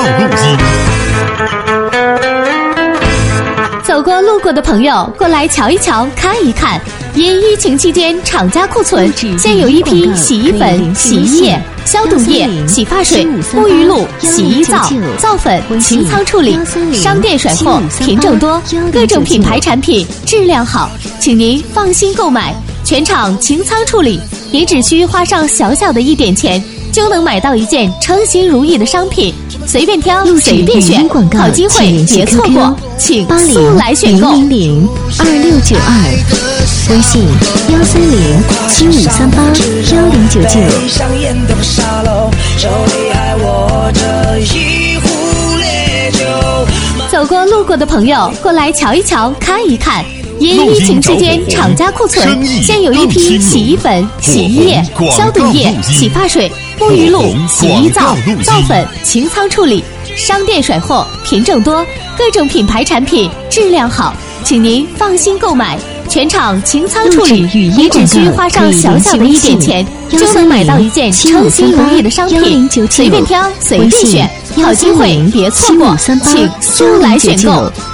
路机。 走过路过的朋友，过来瞧一瞧，看一看。因疫情期间厂家库存，现有一批洗衣粉、洗衣液、消毒液、洗发水、沐浴露、洗衣皂、皂粉清仓处理，商店甩货，品种多，各种品牌产品质量好，请您放心购买，全场清仓处理，你只需花上小小的一点钱，就能买到一件称心如意的商品，随便挑，随便选，好机会别错过，请速来选购。 0002692，微信130-7538-1099。 走过路过的朋友，过来瞧一瞧，看一看。因疫情期间厂家库存，现有一批洗衣粉、洗衣液、消毒液、洗发水、沐浴露、洗衣皂、皂粉清仓处理，商店甩货，品种多，各种品牌产品质量好，请您放心购买，全场清仓处理，你只需花上小小的一点钱，就能买到一件称心如意的商品，随便挑，随便选，好机会别错过，请速来选购。